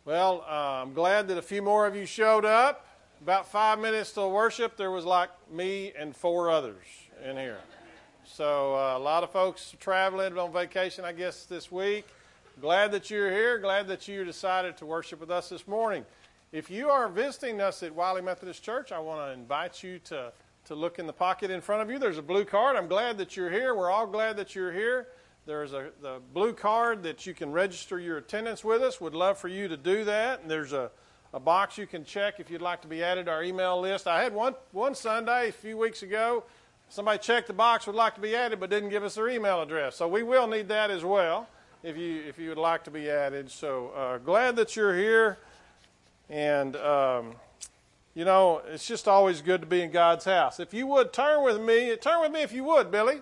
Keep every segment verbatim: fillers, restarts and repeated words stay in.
Well, uh, I'm glad that a few more of you showed up. About five minutes till worship, there was like me and four others in here. So uh, a lot of folks traveling on vacation, I guess, this week. Glad that you're here. Glad that you decided to worship with us this morning. If you are visiting us at Wiley Methodist Church, I want to invite you to, to look in the pocket in front of you. There's a blue card. I'm glad that you're here. We're all glad that you're here. There's a the blue card that you can register your attendance with us. Would love for you to do that. And there's a, a box you can check if you'd like to be added to our email list. I had one one Sunday a few weeks ago. Somebody checked the box, would like to be added, but didn't give us their email address. So we will need that as well if you if you would like to be added. So uh, glad that you're here. And, um, you know, it's just always good to be in God's house. If you would, turn with me. Turn with me if you would, Billy.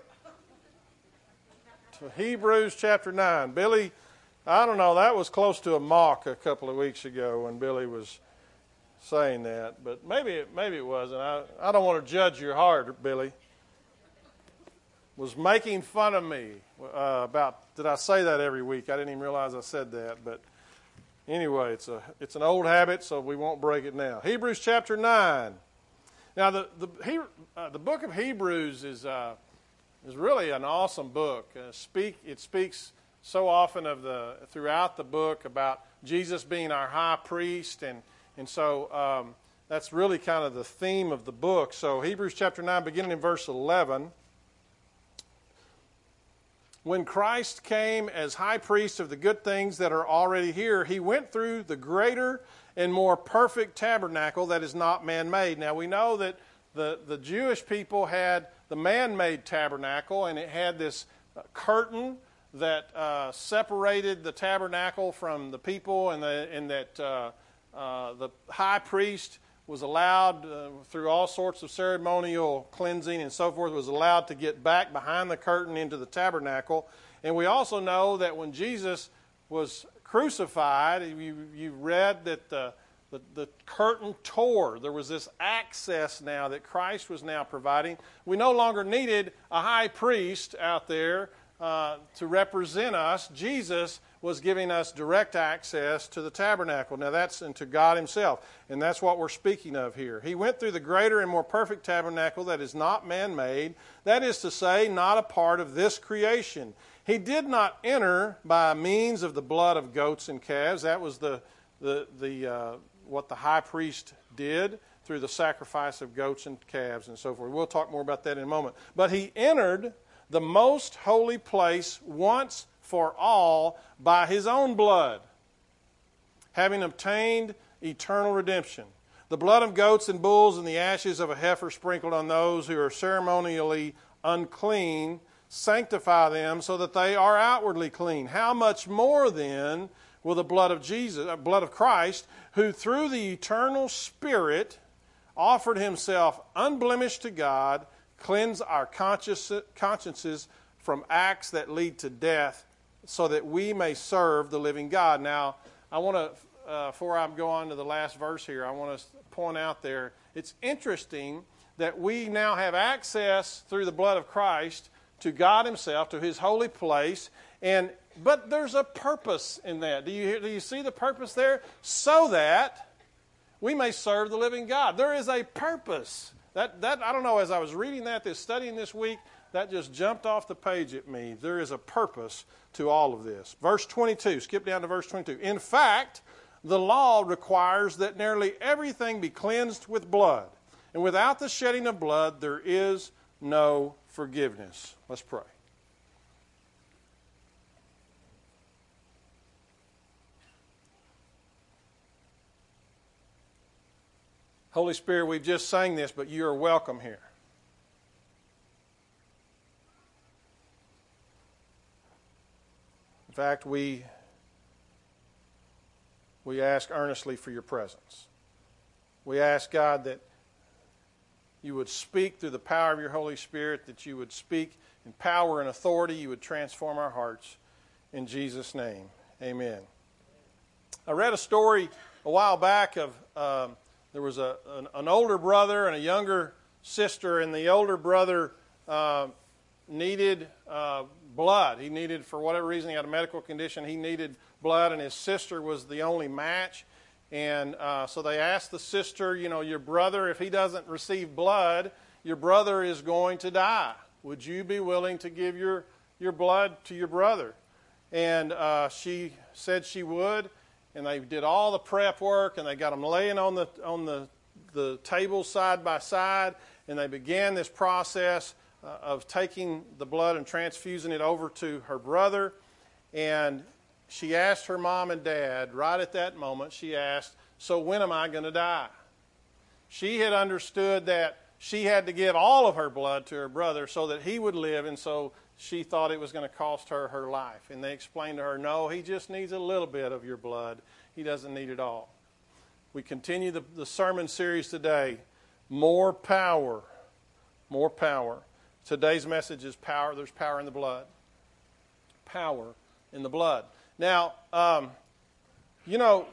To Hebrews chapter nine. Billy, I don't know, that was close to a mock a couple of weeks ago when Billy was saying that. But maybe it, maybe it wasn't. I, I don't want to judge your heart, Billy. Was making fun of me uh, about, did I say that every week? I didn't even realize I said that. But anyway, it's a it's an old habit, so we won't break it now. Hebrews chapter nine. Now, the the, he, uh, the book of Hebrews is... Uh, It's really an awesome book. Uh, speak it speaks so often of the throughout the book about Jesus being our high priest, and and so um, that's really kind of the theme of the book. So Hebrews chapter nine, beginning in verse eleven. When Christ came as high priest of the good things that are already here, he went through the greater and more perfect tabernacle that is not man-made. Now we know that the the Jewish people had the man-made tabernacle, and it had this curtain that uh, separated the tabernacle from the people, and, the, and that uh, uh, the high priest was allowed, uh, through all sorts of ceremonial cleansing and so forth, was allowed to get back behind the curtain into the tabernacle. And we also know that when Jesus was crucified, you, you read that the The, the curtain tore. There was this access now that Christ was now providing. We no longer needed a high priest out there uh, to represent us. Jesus was giving us direct access to the tabernacle. Now that's into God himself, and that's what we're speaking of here. He went through the greater and more perfect tabernacle that is not man-made, that is to say, not a part of this creation. He did not enter by means of the blood of goats and calves. That was the the the uh, what the high priest did through the sacrifice of goats and calves and so forth. We'll talk more about that in a moment. But he entered the most holy place once for all by his own blood, having obtained eternal redemption. The blood of goats and bulls and the ashes of a heifer sprinkled on those who are ceremonially unclean sanctify them so that they are outwardly clean. How much more then will the blood of Jesus, uh, blood of Christ, who through the eternal Spirit offered himself unblemished to God, cleanse our conscious, consciences from acts that lead to death, so that we may serve the living God. Now, I want to, uh, before I go on to the last verse here, I want to point out there, it's interesting that we now have access through the blood of Christ to God himself, to his holy place, and but there's a purpose in that. Do you do you see the purpose there? So that we may serve the living God. There is a purpose. That that I don't know, as I was reading that, this studying this week, that just jumped off the page at me. There is a purpose to all of this. Verse twenty-two, skip down to verse twenty-two. In fact, the law requires that nearly everything be cleansed with blood. And without the shedding of blood, there is no forgiveness. Let's pray. Holy Spirit, we've just sang this, but you are welcome here. In fact, we, we ask earnestly for your presence. We ask, God, that you would speak through the power of your Holy Spirit, that you would speak in power and authority, you would transform our hearts. In Jesus' name, amen. I read a story a while back of... Um, There was a an, an older brother and a younger sister, and the older brother uh, needed uh, blood. He needed, for whatever reason, he had a medical condition, he needed blood, and his sister was the only match. And uh, so they asked the sister, you know, your brother, if he doesn't receive blood, your brother is going to die. Would you be willing to give your, your blood to your brother? And uh, she said she would, and they did all the prep work, and they got them laying on the on the, the table side by side, and they began this process uh, of taking the blood and transfusing it over to her brother. And she asked her mom and dad, right at that moment, she asked, so when am I going to die? She had understood that she had to give all of her blood to her brother so that he would live, and so she thought it was going to cost her her life. And they explained to her, no, he just needs a little bit of your blood. He doesn't need it all. We continue the, the sermon series today, More Power. More power. Today's message is power. There's power in the blood. Power in the blood. Now, um, you know,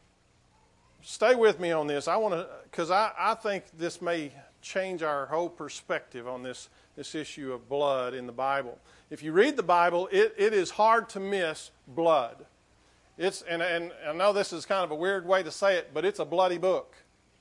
stay with me on this. I want to, because I, I think this may change our whole perspective on this, this issue of blood in the Bible. If you read the Bible, it, it is hard to miss blood. It's and, and I know this is kind of a weird way to say it, but it's a bloody book.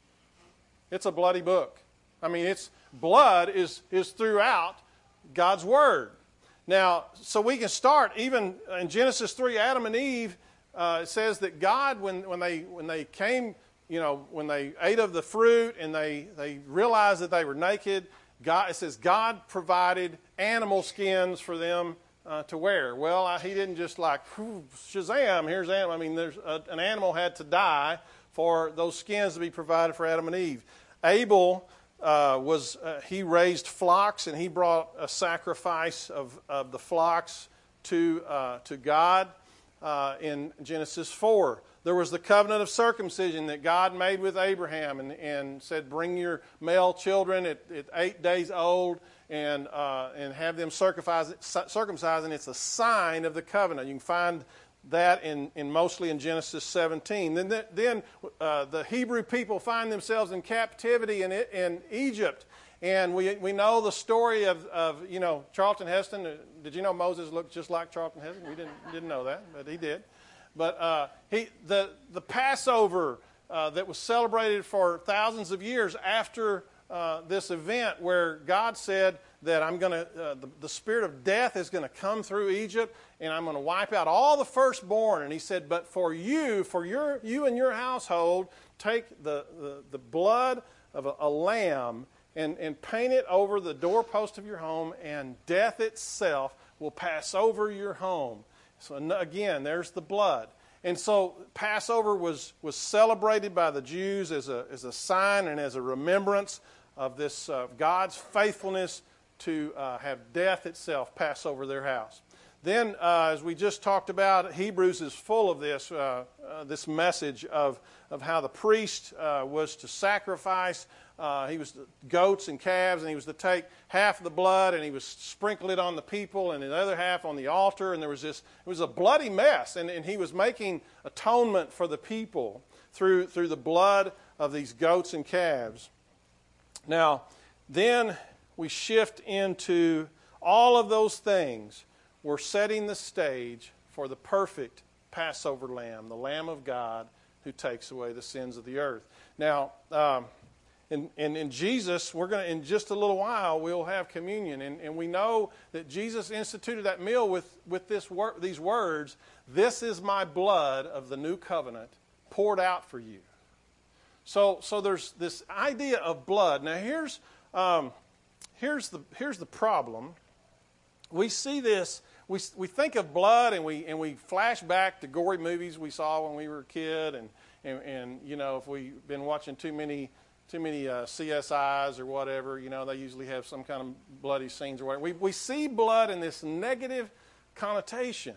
It's a bloody book. I mean, it's blood is is throughout God's Word. Now, so we can start even in Genesis three, Adam and Eve. Uh, it says that God, when when they when they came, you know, when they ate of the fruit and they they realized that they were naked, God, it says God provided animal skins for them uh, to wear. Well, I, He didn't just like Shazam, here's animal. I mean, there's a, an animal had to die for those skins to be provided for Adam and Eve. Abel. Uh, was uh, he raised flocks, and he brought a sacrifice of, of the flocks to uh, to God uh, in Genesis four. There was the covenant of circumcision that God made with Abraham, and, and said, bring your male children at, at eight days old and uh, and have them circumcised, circumcised, and it's a sign of the covenant. You can find that in, in mostly in Genesis seventeen. Then, then uh, the Hebrew people find themselves in captivity in, in Egypt. And we we know the story of, of, you know, Charlton Heston. Did you know Moses looked just like Charlton Heston? We didn't didn't know that, but he did. But uh, he the, the Passover uh, that was celebrated for thousands of years after uh, this event where God said that I'm going to, uh, the, the spirit of death is going to come through Egypt, and I'm going to wipe out all the firstborn. And he said, but for you, for your you and your household, take the, the, the blood of a, a lamb and, and paint it over the doorpost of your home, and death itself will pass over your home. So again, there's the blood. And so Passover was, was celebrated by the Jews as a, as a sign and as a remembrance of this uh, God's faithfulness to uh, have death itself pass over their house. Then, uh, as we just talked about, Hebrews is full of this uh, uh, this message of, of how the priest uh, was to sacrifice. Uh, he was to, goats and calves, and he was to take half of the blood and he was sprinkle it on the people, and the other half on the altar. And there was this, it was a bloody mess, and, and he was making atonement for the people through through the blood of these goats and calves. Now, then we shift into all of those things. We're setting the stage for the perfect Passover lamb, the Lamb of God who takes away the sins of the earth. Now, um, in, in, in Jesus, we're going to, in just a little while, we'll have communion. And, and we know that Jesus instituted that meal with, with this wor- these words, this is my blood of the new covenant poured out for you. So, so there's this idea of blood. Now, here's... Um, Here's the here's the problem. We see this. We we think of blood, and we and we flash back to gory movies we saw when we were a kid, and and, and you know, if we've been watching too many too many uh, C S Is or whatever, you know, they usually have some kind of bloody scenes or whatever. We we see blood in this negative connotation.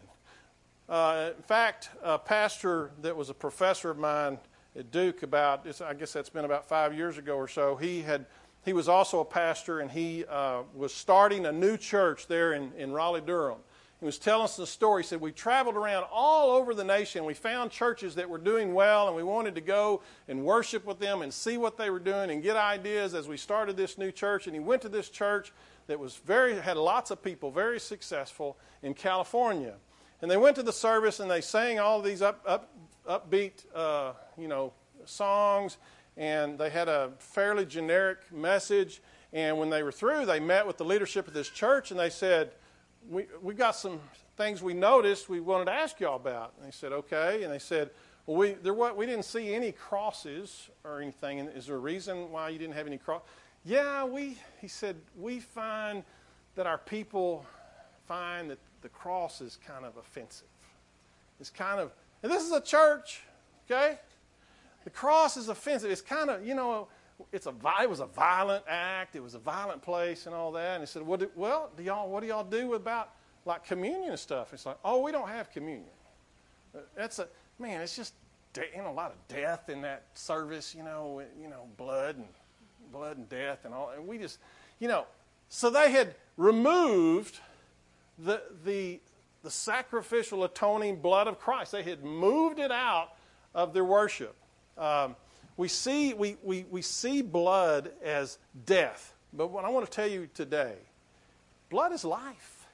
Uh, in fact, a pastor that was a professor of mine at Duke, about I guess that's been about five years ago or so, he had. He was also a pastor, and he uh, was starting a new church there in, in Raleigh-Durham. He was telling us the story. He said, we traveled around all over the nation. We found churches that were doing well, and we wanted to go and worship with them and see what they were doing and get ideas as we started this new church. And he went to this church that was very, had lots of people, very successful in California. And they went to the service and they sang all these up, up, upbeat, uh, you know, songs, and they had a fairly generic message. And when they were through, they met with the leadership of this church, and they said, we we got some things we noticed we wanted to ask y'all about. And they said, okay. And they said, well, we there what we didn't see any crosses or anything. And is there a reason why you didn't have any cross? Yeah, we. He said, we find that our people find that the cross is kind of offensive. It's kind of, and this is a church, okay? The cross is offensive. It's kind of, you know, it's a it was a violent act. It was a violent place and all that. And he said, well, do, well, do y'all what do y'all do about like communion and stuff? It's like, oh, we don't have communion. That's a man. It's just you know a lot of death in that service. You know, you know, blood and blood and death and all. And we just, you know, so they had removed the the the sacrificial atoning blood of Christ. They had moved it out of their worship. Um, We see, we, we, we see blood as death. But what I want to tell you today, blood is life.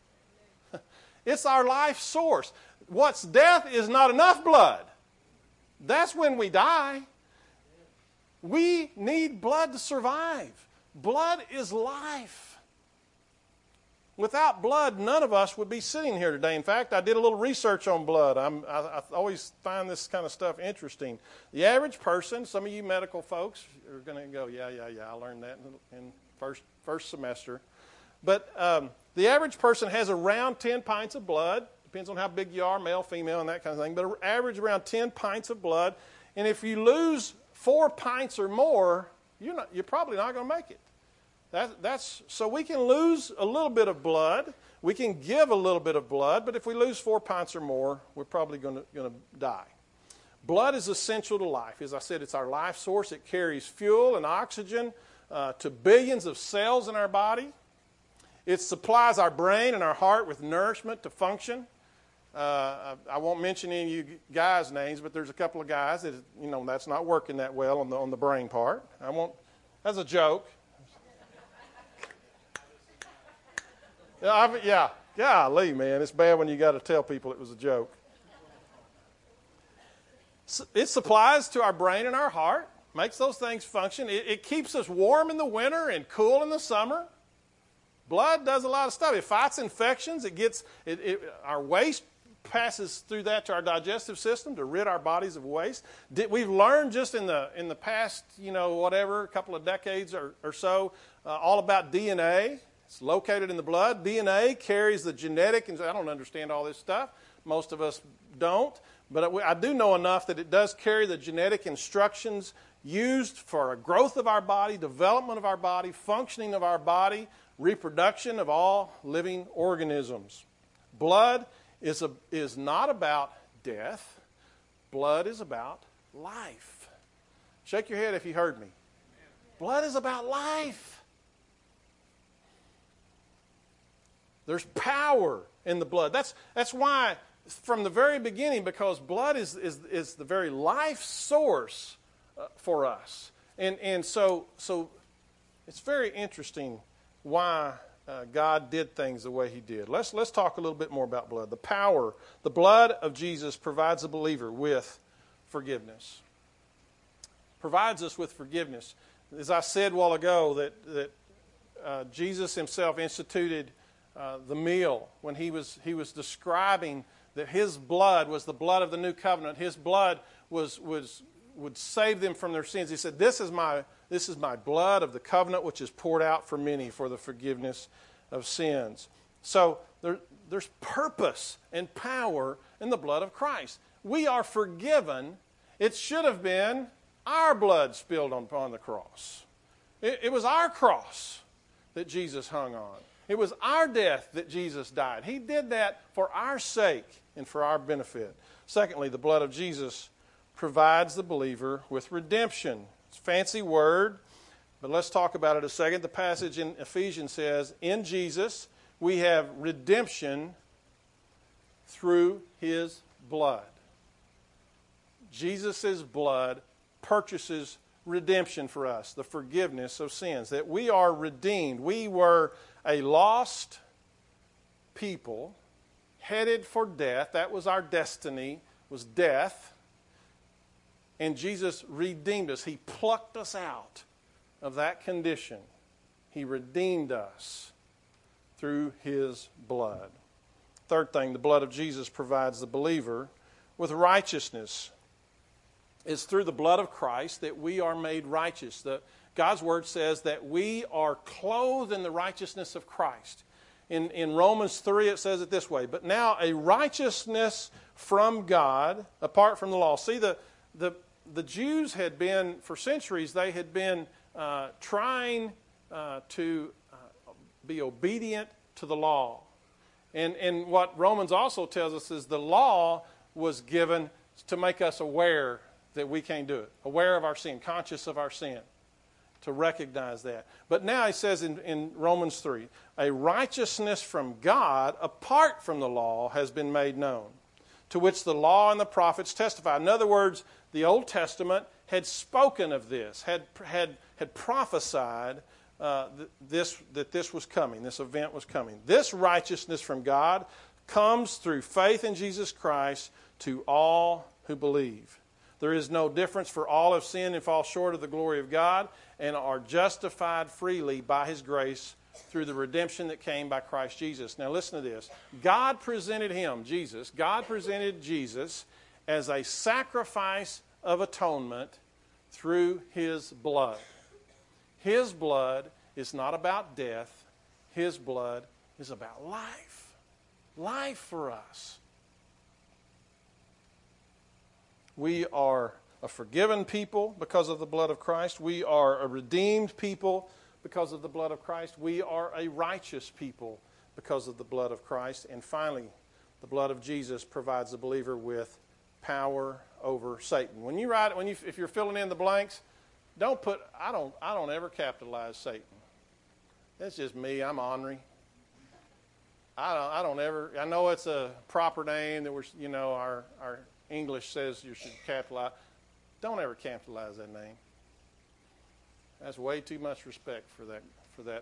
It's our life source. What's death is not enough blood. That's when we die. We need blood to survive. Blood is life. Without blood, none of us would be sitting here today. In fact, I did a little research on blood. I'm, I, I always find this kind of stuff interesting. The average person, some of you medical folks are going to go, yeah, yeah, yeah, I learned that in, in first first semester. But um, the average person has around ten pints of blood. Depends on how big you are, male, female, and that kind of thing. But average around ten pints of blood. And if you lose four pints or more, you're not, you're probably not going to make it. That, that's so we can lose a little bit of blood. We can give a little bit of blood, but if we lose four pints or more, we're probably going to, going to die. Blood is essential to life. As I said, it's our life source. It carries fuel and oxygen uh, to billions of cells in our body. It supplies our brain and our heart with nourishment to function. Uh, I, I won't mention any of you guys' names, but there's a couple of guys that you know that's not working that well on the on the brain part. I won't. That's a joke. Yeah, I, yeah, golly, man, it's bad when you got to tell people it was a joke. It supplies to our brain and our heart, makes those things function. It, it keeps us warm in the winter and cool in the summer. Blood does a lot of stuff. It fights infections. It gets it, it, our waste passes through that to our digestive system to rid our bodies of waste. Did, we've learned just in the in the past, you know, whatever, a couple of decades or, or so, uh, all about D N A. It's located in the blood. D N A carries the genetic, and I don't understand all this stuff. Most of us don't. But I do know enough that it does carry the genetic instructions used for a growth of our body, development of our body, functioning of our body, reproduction of all living organisms. Blood is, a, is not about death. Blood is about life. Shake your head if you heard me. Blood is about life. There's power in the blood. That's, that's why, from the very beginning, because blood is, is, is the very life source uh, for us. And, and so, so it's very interesting why uh, God did things the way he did. Let's, let's talk a little bit more about blood. The power, the blood of Jesus provides a believer with forgiveness. Provides us with forgiveness. As I said a while ago, that, that uh, Jesus himself instituted Uh, the meal when he was he was describing that his blood was the blood of the new covenant. His blood was was would save them from their sins. He said, "This is my this is my blood of the covenant, which is poured out for many for the forgiveness of sins." So there, there's purpose and power in the blood of Christ. We are forgiven. It should have been our blood spilled on, upon the cross. It, it was our cross that Jesus hung on. It was our death that Jesus died. He did that for our sake and for our benefit. Secondly, the blood of Jesus provides the believer with redemption. It's a fancy word, but let's talk about it a second. The passage in Ephesians says, in Jesus we have redemption through his blood. Jesus' blood purchases redemption for us, the forgiveness of sins, that we are redeemed. We were a lost people headed for death. That was our destiny, was death. And Jesus redeemed us. He plucked us out of that condition. He redeemed us through his blood. Third thing, the blood of Jesus provides the believer with righteousness. It's through the blood of Christ that we are made righteous. The, God's word says that we are clothed in the righteousness of Christ. In, in Romans three, it says it this way, but now a righteousness from God, apart from the law. See, the, the, the Jews had been, for centuries, they had been uh, trying uh, to uh, be obedient to the law. And, and what Romans also tells us is the law was given to make us aware that we can't do it, aware of our sin, conscious of our sin, to recognize that. But now he says in, in Romans three, a righteousness from God apart from the law has been made known, to which the law and the prophets testify. In other words, the Old Testament had spoken of this, had, had, had prophesied uh, th- this, that this was coming, this event was coming. This righteousness from God comes through faith in Jesus Christ to all who believe. There is no difference, for all have sinned and fall short of the glory of God and are justified freely by his grace through the redemption that came by Christ Jesus. Now listen to this. God presented him, Jesus, God presented Jesus as a sacrifice of atonement through his blood. His blood is not about death. His blood is about life. Life for us. We are a forgiven people because of the blood of Christ. We are a redeemed people because of the blood of Christ. We are a righteous people because of the blood of Christ. And finally, the blood of Jesus provides the believer with power over Satan. When you write, when you, if you're filling in the blanks, don't put. I don't. I don't ever capitalize Satan. That's just me. I'm ornery. I don't. I don't ever. I know it's a proper name that we're. You know, our our English says you should capitalize. Don't ever capitalize that name. That's way too much respect for that for that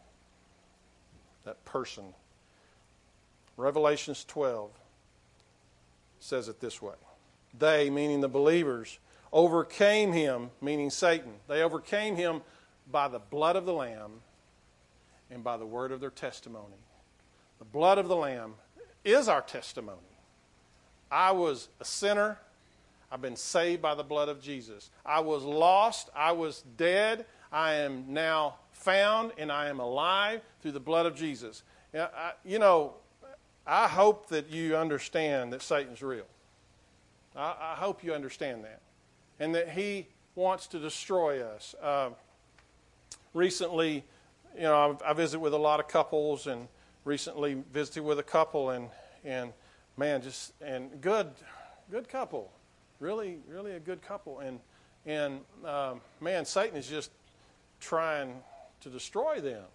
that person. Revelations twelve says it this way. They, meaning the believers, overcame him, meaning Satan. They overcame him by the blood of the Lamb and by the word of their testimony. The blood of the Lamb is our testimony. I was a sinner. I've been saved by the blood of Jesus. I was lost. I was dead. I am now found, and I am alive through the blood of Jesus. You know, I hope that you understand that Satan's real. I, I hope you understand that. And that he wants to destroy us. Uh, recently, you know, I, I visit with a lot of couples, and recently visited with a couple, and and man, just and good, good couple, really, really a good couple, and and um, man, Satan is just trying to destroy them,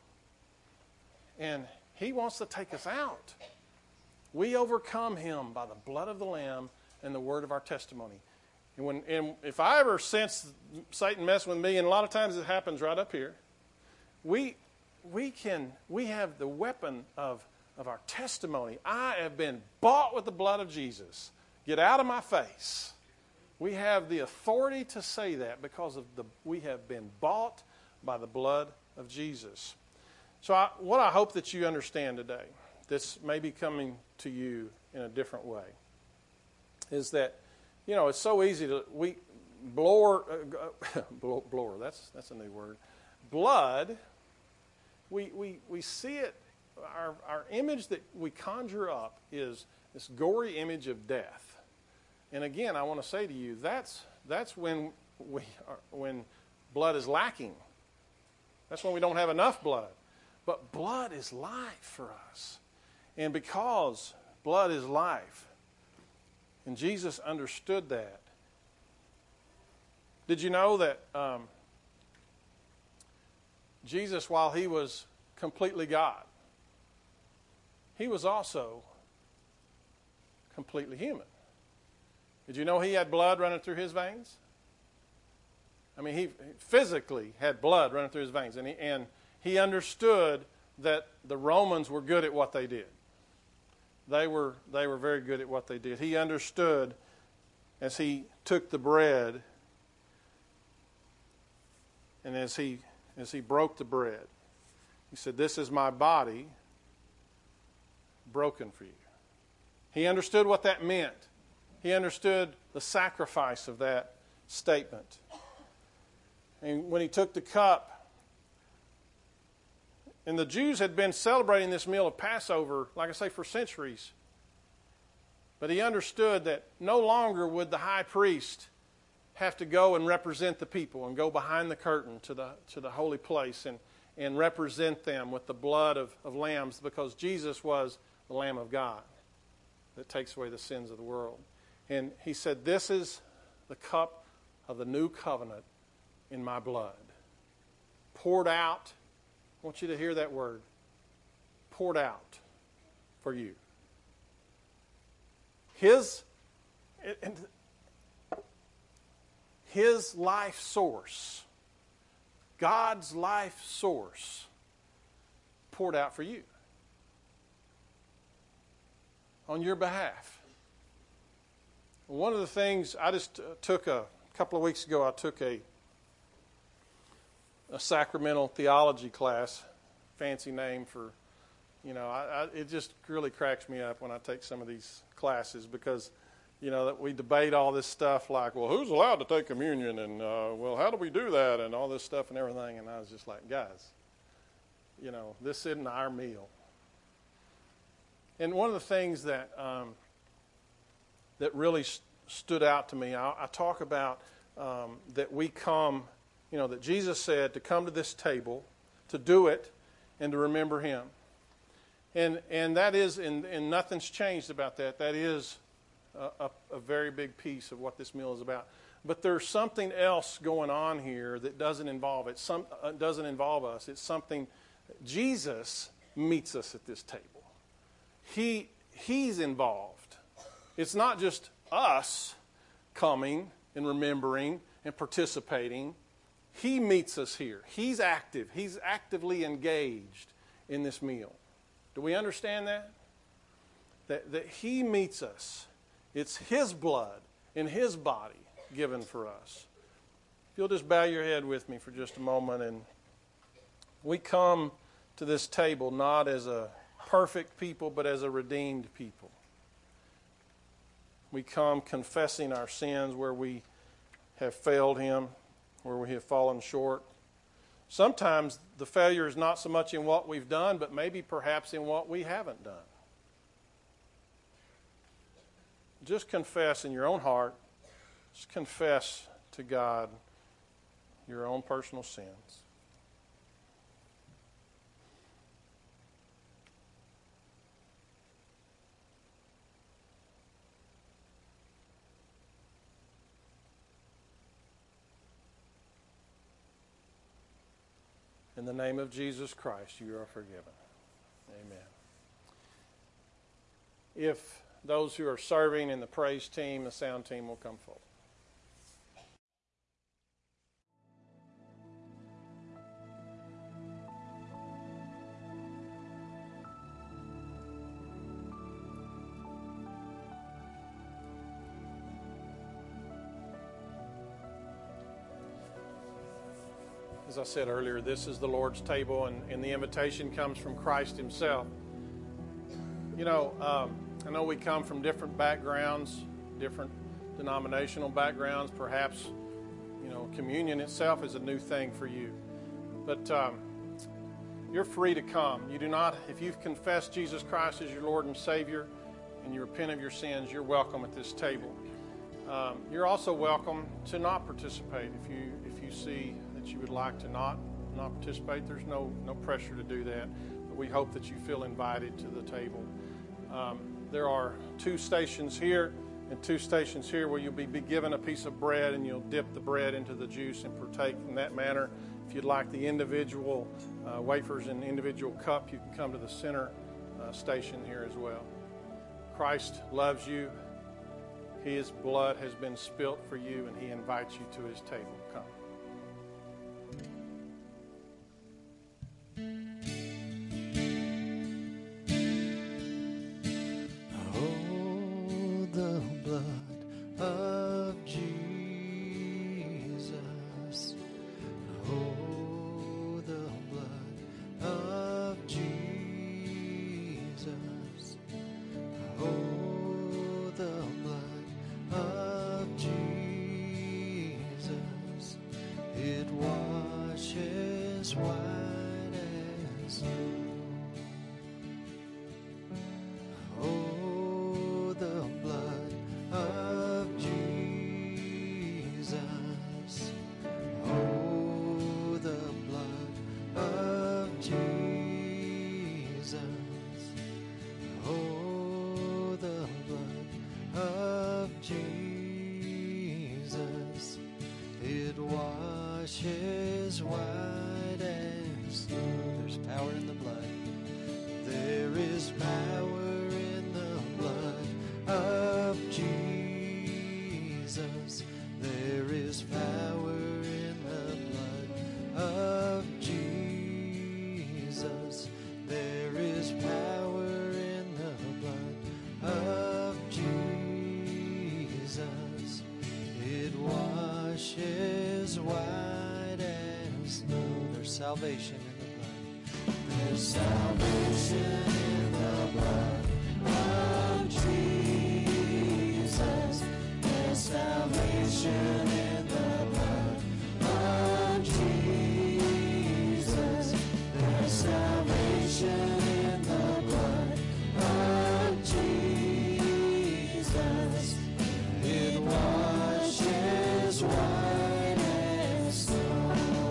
and he wants to take us out. We overcome him by the blood of the Lamb and the word of our testimony. And when and if I ever sense Satan messing with me, and a lot of times it happens right up here, we we can we have the weapon of of our testimony. I have been bought with the blood of Jesus. Get out of my face. We have the authority to say that because of the we have been bought by the blood of Jesus. So I, what I hope that you understand today, this may be coming to you in a different way, is that, you know, it's so easy to, we, blower, uh, blower, that's, that's a new word. Blood, we, we, we see it, our, our image that we conjure up is this gory image of death. And again, I want to say to you, that's, that's when, we are, when blood is lacking. That's when we don't have enough blood. But blood is life for us. And because blood is life, and Jesus understood that. Did you know that um, Jesus, while he was completely God, he was also completely human? Did you know he had blood running through his veins? I mean, he physically had blood running through his veins, and he, and he understood that the Romans were good at what they did. They were, they were very good at what they did. He understood as he took the bread, and as he, as he broke the bread, he said, "This is my body broken for you." He understood what that meant. He understood the sacrifice of that statement. And when he took the cup, and the Jews had been celebrating this meal of Passover, like I say, for centuries. But he understood that no longer would the high priest have to go and represent the people and go behind the curtain to the to the holy place and, and represent them with the blood of, of lambs, because Jesus was the Lamb of God that takes away the sins of the world. And he said, "This is the cup of the new covenant in my blood, poured out." I want you to hear that word. Poured out for you. His, his life source, God's life source, poured out for you on your behalf. One of the things I just took a, a couple of weeks ago, I took a a sacramental theology class, fancy name for, you know, I, I, it just really cracks me up when I take some of these classes, because, you know, that we debate all this stuff like, well, who's allowed to take communion, and, uh, well, how do we do that, and all this stuff and everything, and I was just like, guys, you know, this isn't our meal. And one of the things that um, that really st- stood out to me, I, I talk about um, that we come, you know, that Jesus said to come to this table, to do it, and to remember Him. And and that is, and, and nothing's changed about that. That is a, a, a very big piece of what this meal is about. But there's something else going on here that doesn't involve it. Some uh, doesn't involve us. It's something. Jesus meets us at this table. He He's involved. It's not just us coming and remembering and participating. He meets us here. He's active. He's actively engaged in this meal. Do we understand that? That, that He meets us. It's His blood and His body given for us. If you'll just bow your head with me for just a moment. And we come to this table not as a perfect people, but as a redeemed people. We come confessing our sins where we have failed Him, where we have fallen short. Sometimes the failure is not so much in what we've done, but maybe perhaps in what we haven't done. Just confess in your own heart, just confess to God your own personal sins. In the name of Jesus Christ, you are forgiven. Amen. If those who are serving in the praise team, the sound team will come forward. As I said earlier, this is the Lord's table, and, and the invitation comes from Christ Himself. You know, um, I know we come from different backgrounds, different denominational backgrounds. Perhaps, you know, communion itself is a new thing for you. But um, you're free to come. You do not, if you've confessed Jesus Christ as your Lord and Savior, and you repent of your sins, you're welcome at this table. Um, you're also welcome to not participate if you if you see that you would like to not not participate. There's no no pressure to do that, but we hope that you feel invited to the table. Um, there are two stations here and two stations here where you'll be, be given a piece of bread, and you'll dip the bread into the juice and partake in that manner. If you'd like the individual uh, wafers and individual cup, you can come to the center uh, station here as well. Christ loves you. His blood has been spilt for you, and He invites you to His table. Come. Oh, the blood of Jesus. Oh, the blood of Jesus. Oh, the blood of Jesus. It washes white as snow. Oh, the blood of Jesus. Oh, the blood of Jesus. Oh, the blood of Jesus. It washes white as snow. There's power in the blood. There is power in the blood of Jesus. There is power in the blood of Jesus. There is power in the blood of Jesus. It washes white as snow. There's salvation in the blood. There's salvation in the blood of Jesus. There's salvation in the blood of Jesus. There's salvation in the blood of Jesus. It washes white as snow.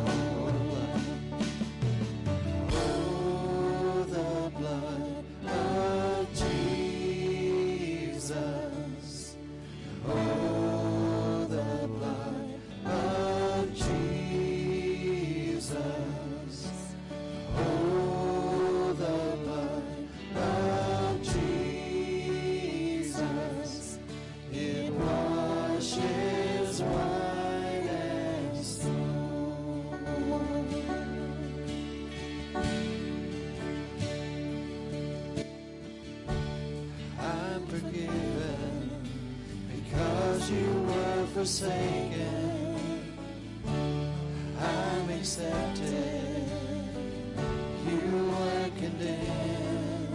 Oh, the blood of Jesus. Oh, the blood of Jesus. Oh, the blood of Jesus. It washes white as snow. I'm forgiven because you were forsaken. I'm accepted. You were condemned.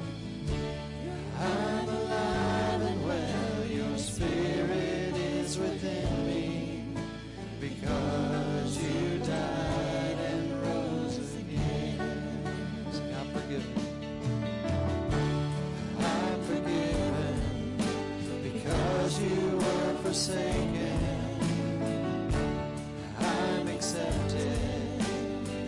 I'm alive and well. Your spirit is within me because you died and rose again. Sing, I'm forgiven. I'm forgiven because you were forsaken. I'm accepted.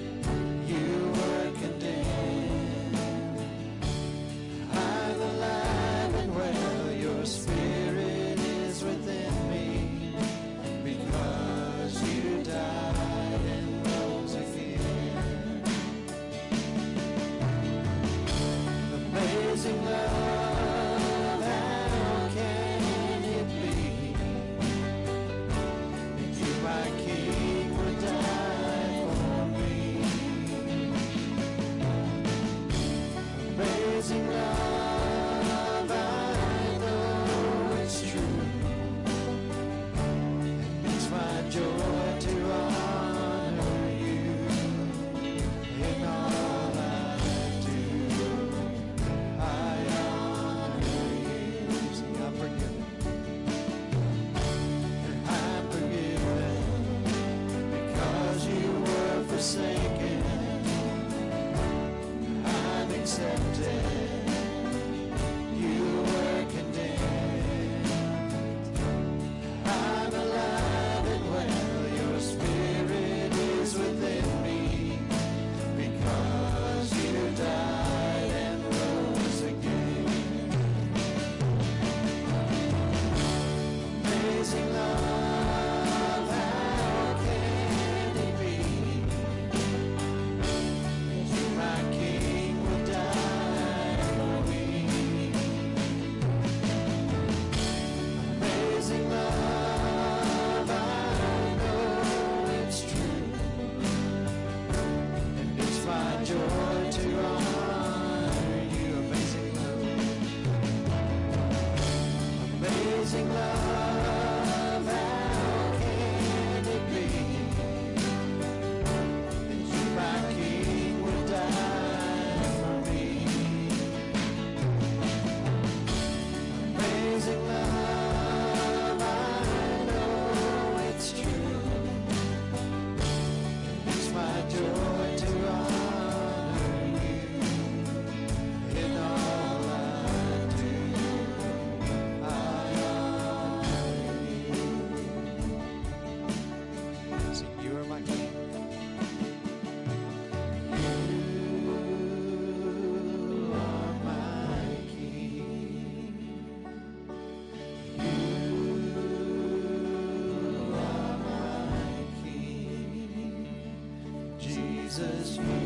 Jesus, you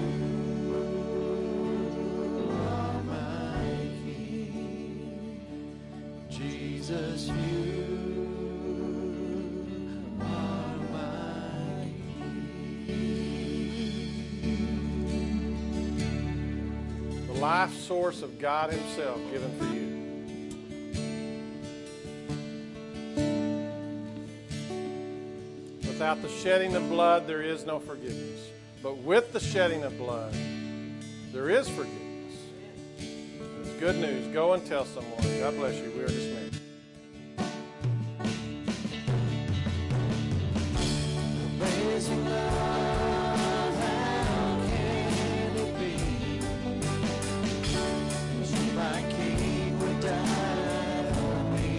are my King. Jesus, you are my King. The life source of God Himself given for you. Without the shedding of blood, there is no forgiveness. But with the shedding of blood, there is forgiveness. It's good news. Go and tell someone. God bless you. We are dismissed. Amazing love, how can it be? You, my King, would die for me.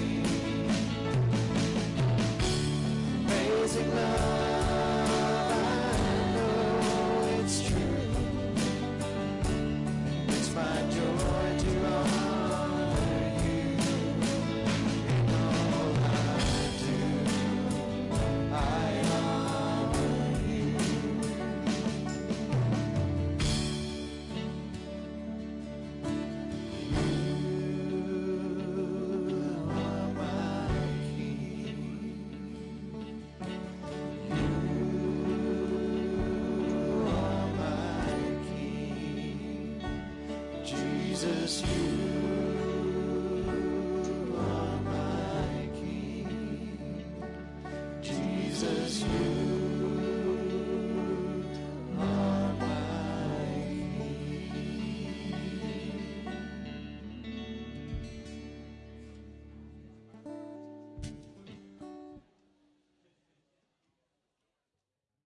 Amazing love, I know it's true. It's my joy to honor you in all I do. I honor you. You are my King. You are my King. Jesus, you